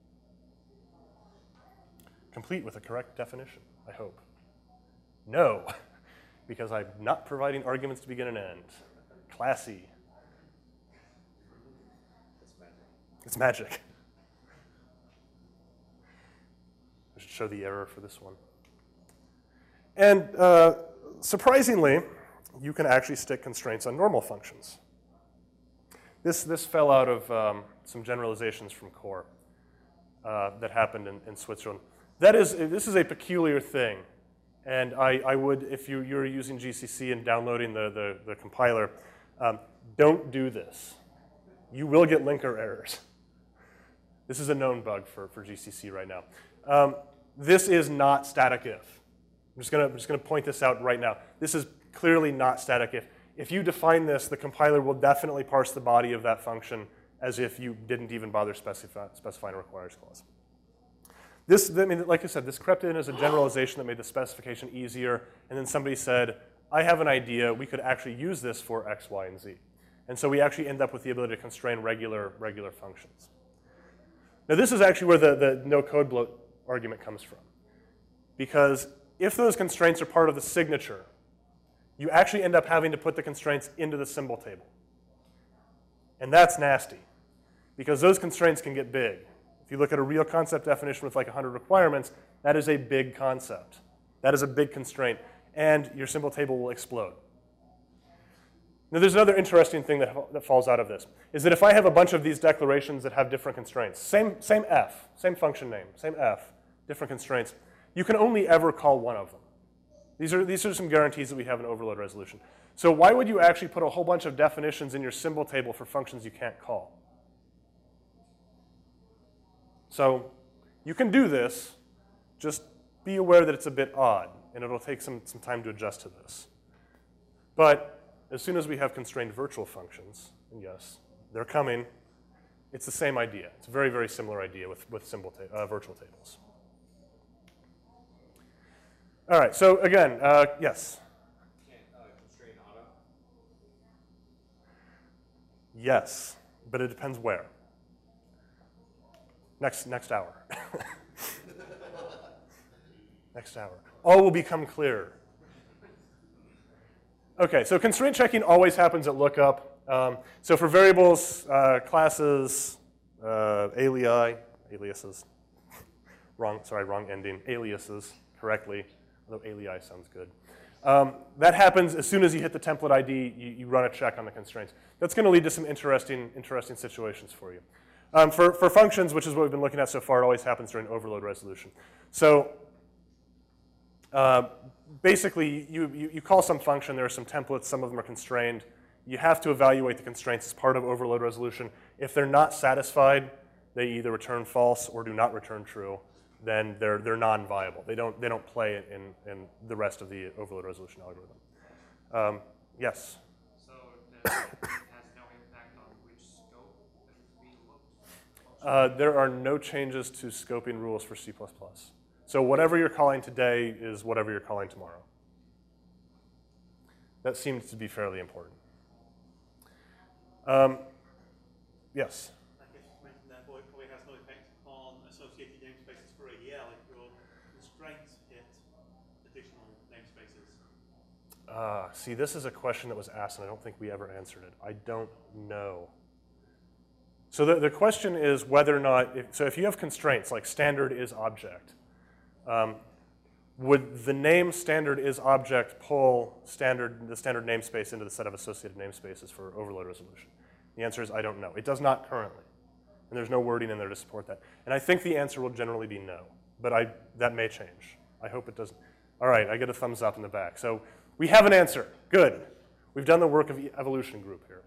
Complete with a correct definition, I hope. No, because I'm not providing arguments to begin and end. Classy. It's magic. I should show the error for this one. And surprisingly, you can actually stick constraints on normal functions. This fell out of some generalizations from core that happened in Switzerland. This is a peculiar thing, and I would, if you're using GCC and downloading the compiler, don't do this. You will get linker errors. This is a known bug for GCC right now. this is not static if. I'm just gonna point this out right now. This is clearly not static if. If you define this, the compiler will definitely parse the body of that function as if you didn't even bother specifying a requires clause. This, I mean, like I said, this crept in as a generalization that made the specification easier, and then somebody said, I have an idea, we could actually use this for X, Y, and Z. And so we actually end up with the ability to constrain regular functions. Now this is actually where the no code bloat argument comes from. Because if those constraints are part of the signature, you actually end up having to put the constraints into the symbol table. And that's nasty, because those constraints can get big. If you look at a real concept definition with like 100 requirements, that is a big concept. That is a big constraint, and your symbol table will explode. Now there's another interesting thing that falls out of this, is that if I have a bunch of these declarations that have different constraints, same f, same function name, same f, different constraints, you can only ever call one of them. These are some guarantees that we have in overload resolution. So why would you actually put a whole bunch of definitions in your symbol table for functions you can't call? So you can do this, just be aware that it's a bit odd, and it'll take some time to adjust to this. But as soon as we have constrained virtual functions, and yes, they're coming, it's the same idea. It's a very, very similar idea with virtual tables. All right, so again, yes? Can't constrain auto? Yes, but it depends where. Next hour. Next hour. All will become clearer. Okay, so constraint checking always happens at lookup. So for variables, classes, aliases, wrong ending, aliases correctly, although alii sounds good. That happens as soon as you hit the template ID, you run a check on the constraints. That's going to lead to some interesting situations for you. For functions, which is what we've been looking at so far, it always happens during overload resolution. So basically, you call some function, there are some templates, some of them are constrained. You have to evaluate the constraints as part of overload resolution. If they're not satisfied, they either return false or do not return true, then they're non-viable. They don't play in the rest of the overload resolution algorithm. Yes? So that has no impact on which scope that is being looked? There are no changes to scoping rules for C++. So whatever you're calling today is whatever you're calling tomorrow. That seems to be fairly important. Yes? I guess you mentioned that probably has no effect on associated namespaces for AEL if your constraints hit additional namespaces. See, this is a question that was asked, and I don't think we ever answered it. I don't know. So the question is whether or not, if you have constraints like standard is object, would the name standard is object pull the standard namespace into the set of associated namespaces for overload resolution? The answer is I don't know. It does not currently, and there's no wording in there to support that. And I think the answer will generally be no, but that may change. I hope it doesn't. All right, I get a thumbs up in the back. So we have an answer. Good. We've done the work of the evolution group here.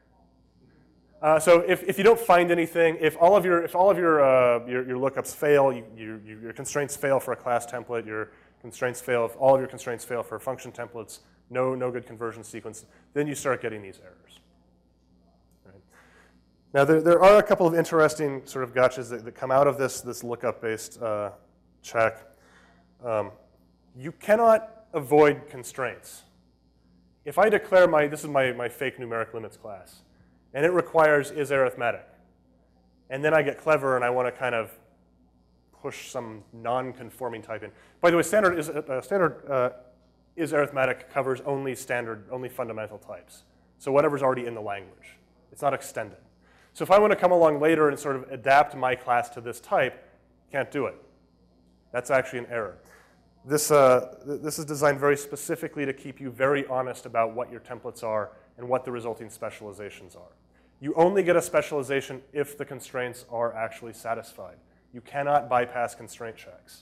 So if you don't find anything, if all of your lookups fail, your constraints fail for a class template, your constraints fail, if all of your constraints fail for function templates, no good conversion sequence, then you start getting these errors. Right. Now there are a couple of interesting sort of gotchas that come out of this lookup-based check. You cannot avoid constraints. If I declare this is my fake numeric limits class, and it requires is arithmetic. And then I get clever and I want to kind of push some non-conforming type in. By the way, standard is arithmetic covers only fundamental types. So whatever's already in the language. It's not extended. So if I want to come along later and sort of adapt my class to this type, can't do it. That's actually an error. This is designed very specifically to keep you very honest about what your templates are and what the resulting specializations are. You only get a specialization if the constraints are actually satisfied. You cannot bypass constraint checks.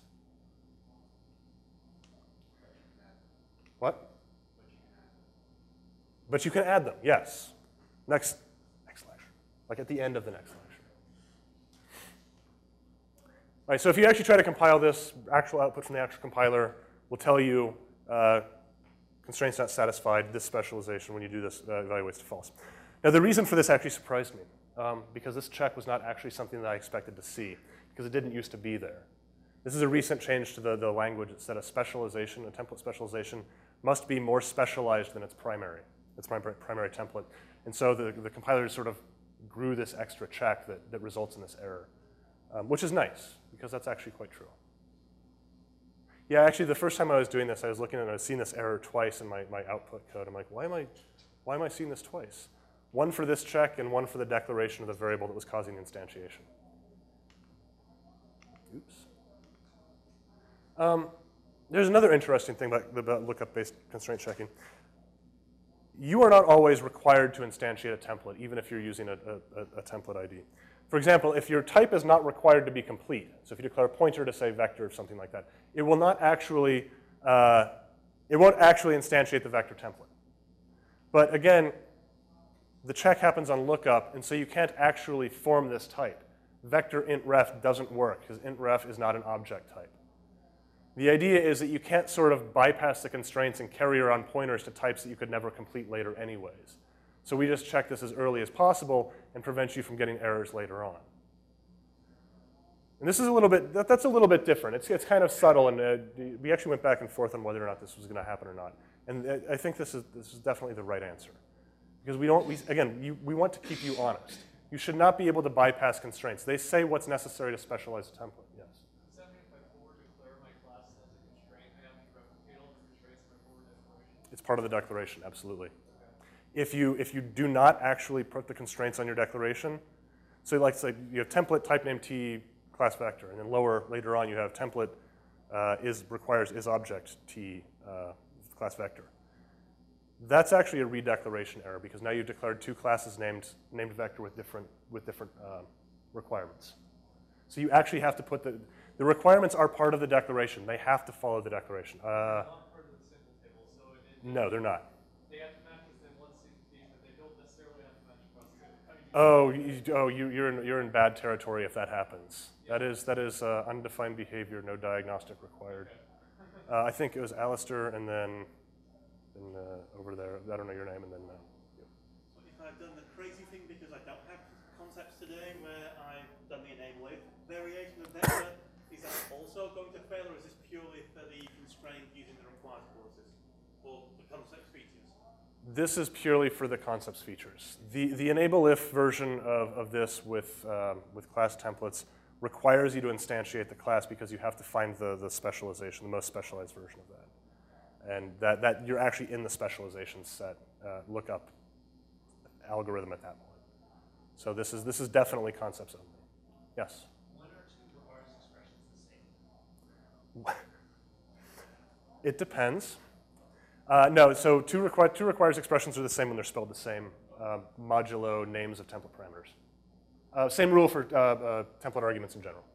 What? But you can add them, yes. Next lecture, like at the end of the next lecture. Right, so if you actually try to compile this, actual output from the actual compiler will tell you constraints not satisfied, this specialization when you do this evaluates to false. Now the reason for this actually surprised me because this check was not actually something that I expected to see because it didn't used to be there. This is a recent change to the language. It said a specialization, a template specialization, must be more specialized than its primary template. And so the compiler sort of grew this extra check that results in this error, which is nice because that's actually quite true. Yeah, actually the first time I was doing this, I was looking and I was seeing this error twice in my output code. I'm like, why am I seeing this twice? One for this check and one for the declaration of the variable that was causing instantiation. Oops. There's another interesting thing about lookup-based constraint checking. You are not always required to instantiate a template, even if you're using a template ID. For example, if your type is not required to be complete, so if you declare a pointer to say vector or something like that, it will not actually, it won't actually instantiate the vector template. But again, the check happens on lookup, and so you can't actually form this type. Vector int ref doesn't work because int ref is not an object type. The idea is that you can't sort of bypass the constraints and carry around pointers to types that you could never complete later anyways. So we just check this as early as possible and prevent you from getting errors later on. And this is a little bit, that's a little bit different. It's kind of subtle, and we actually went back and forth on whether or not this was going to happen or not. And I think this is definitely the right answer. Because we want to keep you honest. You should not be able to bypass constraints. They say what's necessary to specialize a template, yes. Does that mean if I forward declare my class as a constraint, I have to replicate all the constraints in my forward declaration? It's part of the declaration, absolutely. Okay. If you do not actually put the constraints on your declaration, so like say you have template type name T class vector, and then later on you have template requires is object T class vector. That's actually a redeclaration error because now you've declared two classes named vector with different requirements. So you actually have to put the requirements are part of the declaration. They have to follow the declaration. They're not part of the symbol table, so no, they're not. They have to match within one piece, but they don't necessarily have to match across two. You're in bad territory if that happens. Yeah. That is undefined behavior, no diagnostic required. Okay. I think it was Alistair and then over there, I don't know your name, and then yeah. So if I've done the crazy thing because I don't have concepts today where I've done the enable if variation of vector, is that also going to fail, or is this purely for the constraint using the required clauses or the concept features? This is purely for the concepts features. The enable if version of this with class templates requires you to instantiate the class because you have to find the specialization, the most specialized version of that. And that you're actually in the specialization set lookup algorithm at that point. So this is definitely concepts only. Yes? One or two requires expressions the same? It depends. No, so two requires expressions are the same when they're spelled the same, modulo names of template parameters. Same rule for template arguments in general.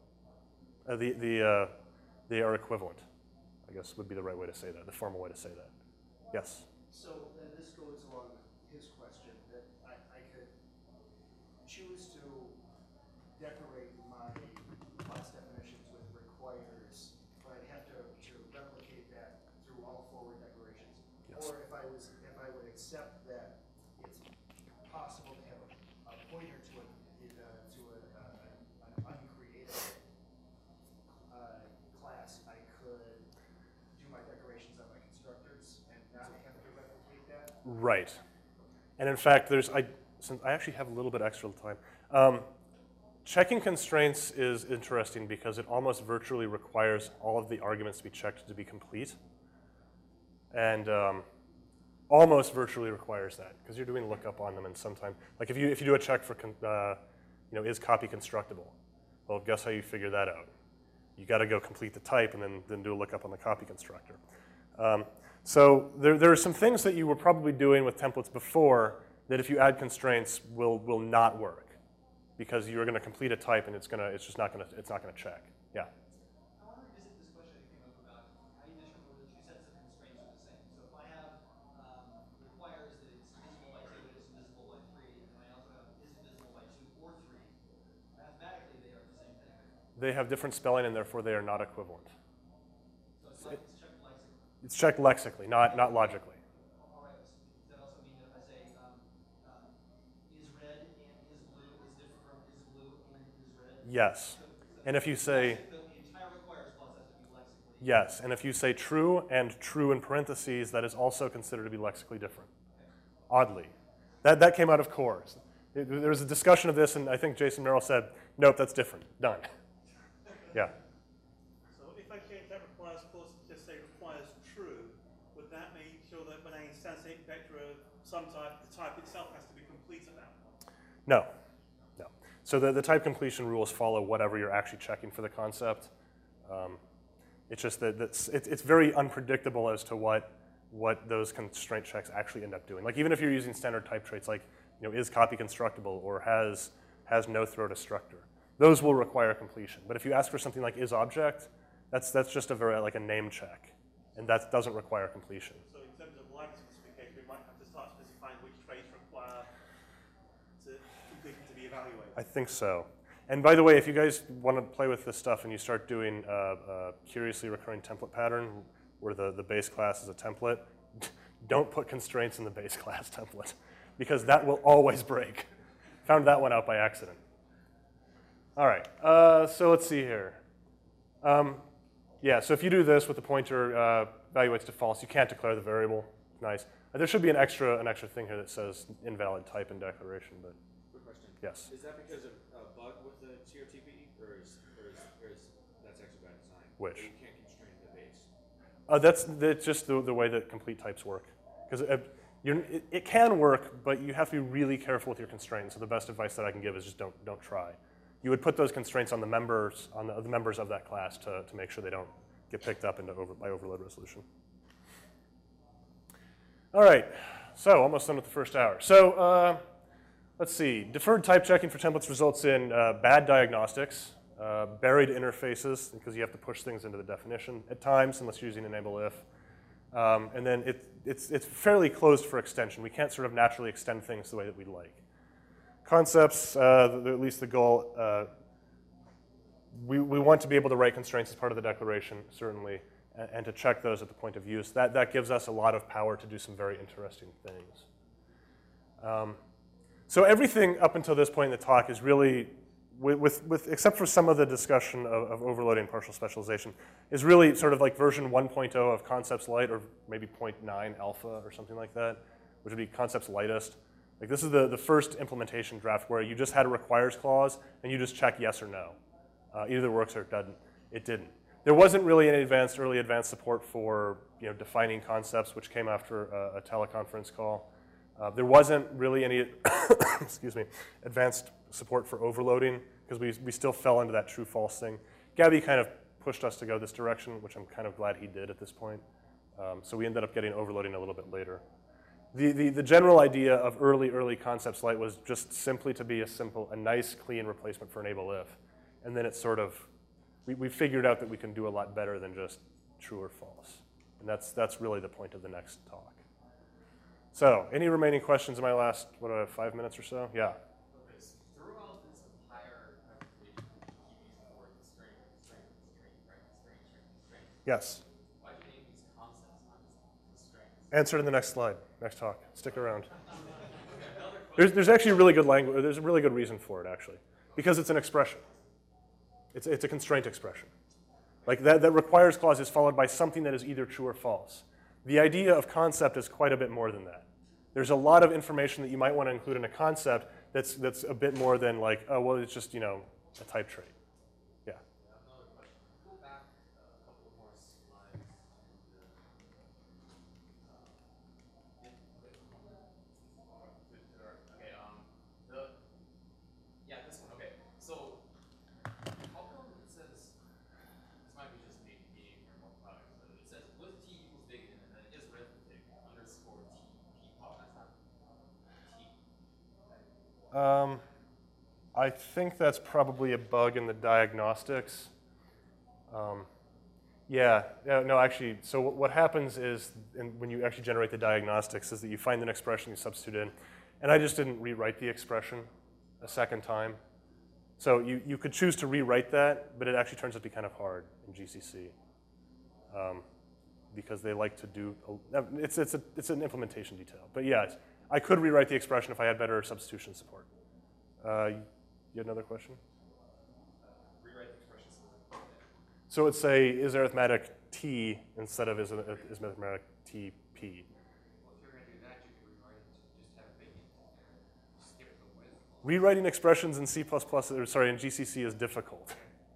They are equivalent, I guess would be the right way to say that, the formal way to say that. Yes? So then this goes along with his question that I could choose to decorate my class definitions with requires, but I'd have to replicate that through all forward declarations. Yes. Or if I would accept that it's possible to have a pointer to an uncreated class, I could do my decorations on my constructors and not have to replicate that. Right. And in fact, since I actually have a little bit extra time, checking constraints is interesting because it almost virtually requires all of the arguments to be checked to be complete. And almost virtually requires that because you're doing lookup on them, and sometimes, like if you do a check for, is copy constructible? Well, guess how you figure that out? You got to go complete the type and then do a lookup on the copy constructor. So there are some things that you were probably doing with templates before that if you add constraints will not work because you're going to complete a type and it's not going to check. Yeah. I want to revisit this question that came up about how you determine whether two sets of constraints are the same. So if I have requires that it's divisible by 2 and it's divisible by 3, and I also have is divisible by 2 or 3, mathematically they are the same thing. They have different spelling, and therefore they are not equivalent. So it's checked lexically. It's checked lexically, not logically. All right. Does that also mean that if I say is red and is blue is different from is blue and is red? Yes. And if you say The entire requires clause has to be lexically. yes, and if you say true and true in parentheses, that is also considered to be lexically different. Oddly. That came out of core. There was a discussion of this, and I think Jason Merrill said, nope, that's different. Done. Yeah. So if I change that requires clause to say requires true, would that make sure that when I instantiate vector of some type, the type itself has to be complete at that point? No. No. So the type completion rules follow whatever you're actually checking for the concept. It's just that it's very unpredictable as to what those constraint checks actually end up doing. Like even if you're using standard type traits like is copy constructible or has no throw destructor, those will require completion. But if you ask for something like is object, that's just like a name check, and that doesn't require completion. So in terms of library specification, we might have to start specifying which traits require to completion to be evaluated. I think so. And by the way, if you guys want to play with this stuff and you start doing a curiously recurring template pattern where the base class is a template, don't put constraints in the base class template because that will always break. Found that one out by accident. All right, so let's see here. Yeah, so if you do this with the pointer evaluates to false, you can't declare the variable. Nice. There should be an extra thing here that says invalid type in declaration, but Quick question. yes. Is that because of a bug with the CRTP, or is that's actually by design? Which? Or you can't constrain the base. That's just the way that complete types work. Because it can work, but you have to be really careful with your constraints. So the best advice that I can give is just don't try. You would put those constraints on the members of that class to make sure they don't get picked up by overload resolution. All right, so almost done with the first hour. So let's see. Deferred type checking for templates results in bad diagnostics, buried interfaces because you have to push things into the definition at times unless you're using enable if. And then it's fairly closed for extension. We can't sort of naturally extend things the way that we'd like. Concepts, at least the goal, we want to be able to write constraints as part of the declaration, certainly, and to check those at the point of use. That gives us a lot of power to do some very interesting things. So everything up until this point in the talk is really, except for some of the discussion of overloading and partial specialization, is really sort of like version 1.0 of Concepts Lite, or maybe 0.9 alpha or something like that, which would be Concepts Lightest. Like this is the first implementation draft where you just had a requires clause and you just check yes or no. Either works or it doesn't. It didn't. There wasn't really any early advanced support for defining concepts, which came after a teleconference call. There wasn't really any excuse me, advanced support for overloading because we still fell into that true-false thing. Gabby kind of pushed us to go this direction, which I'm kind of glad he did at this point. So we ended up getting overloading a little bit later. The general idea of early Concepts Lite was just simply to be a nice, clean replacement for enable if. And then it's sort of, we figured out that we can do a lot better than just true or false. And that's really the point of the next talk. So, any remaining questions in my last, 5 minutes or so? Yeah. Okay, so throughout this entire presentation, you keep using the word constraint, right? Yes. Why do you name these concepts, not just constraints? Answer to the next slide, next talk. Stick around. There's actually really good language. There's a really good reason for it, actually, because it's an expression. It's a constraint expression. Like that requires clause is followed by something that is either true or false. The idea of concept is quite a bit more than that. There's a lot of information that you might want to include in a concept that's a bit more than like, oh, well, it's just, a type trait. Yeah. Another question. Go back a couple more slides. Okay, this one. Okay, so how come it says, this might be just me being more product, but it says with t equals big N and then is arithmetic underscore t p pop. That's not t. I think that's probably a bug in the diagnostics. No, actually, so what happens is, when you actually generate the diagnostics, is that you find an expression you substitute in, and I just didn't rewrite the expression a second time. So you could choose to rewrite that, but it actually turns out to be kind of hard in GCC because they like to do, it's an implementation detail. But yeah, I could rewrite the expression if I had better substitution support. You had another question? Rewrite the expression. So it'd say is arithmetic T instead of is arithmetic TP. Well, if you're going to do that, you can rewrite it to just have big and skip the width. Rewriting expressions in C++, or sorry, in GCC is difficult.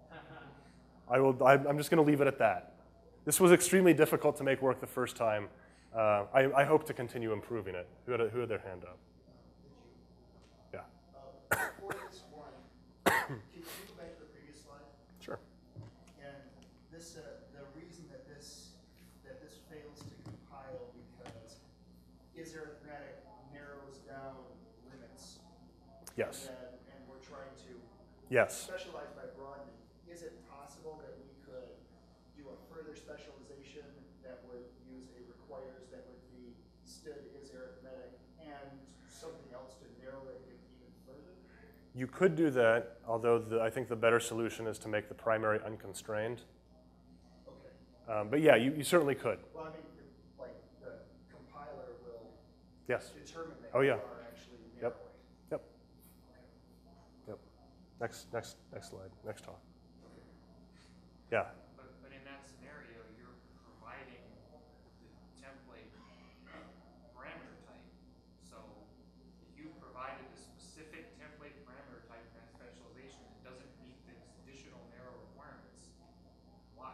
I'm just going to leave it at that. This was extremely difficult to make work the first time. I hope to continue improving it. Who had their hand up? Yeah. For this one, can you go back to the previous slide? Sure. And this, the reason that this fails to compile because is arithmetic narrows down limits. Yes. And we're trying to Yes. specialize by broadening. Is it possible that we could do a further specialization that would use a requires that would be stood is arithmetic and something else to narrow it even further? You could do that, although I think the better solution is to make the primary unconstrained. Okay. But yeah, you certainly could. Well, I mean, like the compiler will Yes. determine that Oh, yeah. you are actually Yep. narrowing. Yep. Yep. Next slide. Next talk. Yeah. But in that scenario, you're providing the template parameter type. So if you provided a specific template parameter type in that specialization that doesn't meet the additional narrow requirements, why?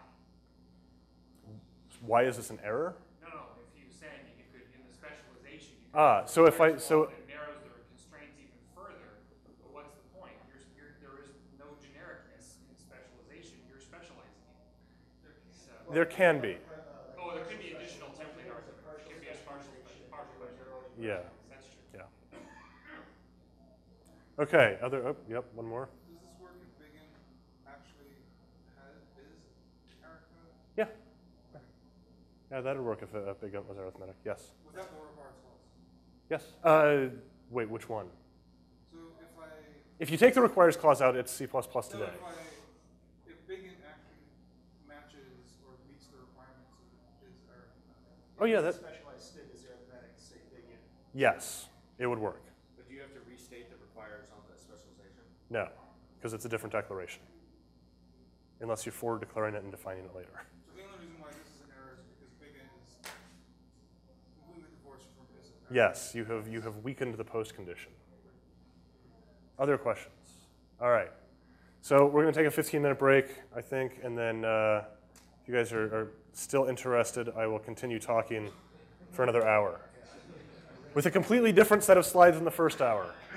Why is this an error? No. If you saying you could in the specialization, you could So if I it narrows the constraints even further. But what's the point? There is no genericness in specialization. You're specializing it. So, there can be. oh, there could be additional template argument. It could be a partial question. Yeah. That's true. Yeah. Okay. Yep. One more. Does this work if Big N actually is arithmetic Yeah. Yeah, that'd work if a big was arithmetic. Yes. without the required clause? Yes. Wait, which one? So If you take the requires clause out, it's C++ today. if Big N actually matches or meets the requirements of is arithmetic. Oh yeah, that. Specialized std is arithmetic, say big N. Yes, it would work. But do you have to restate the requires on the specialization? No, because it's a different declaration. Unless you're forward declaring it and defining it later. So the only reason why this is an error is because Big N is completely divorced from is an error. Yes, you have weakened the post condition. Other questions? All right. So we're going to take a 15-minute break, I think, and then if you guys are still interested, I will continue talking for another hour with a completely different set of slides than the first hour.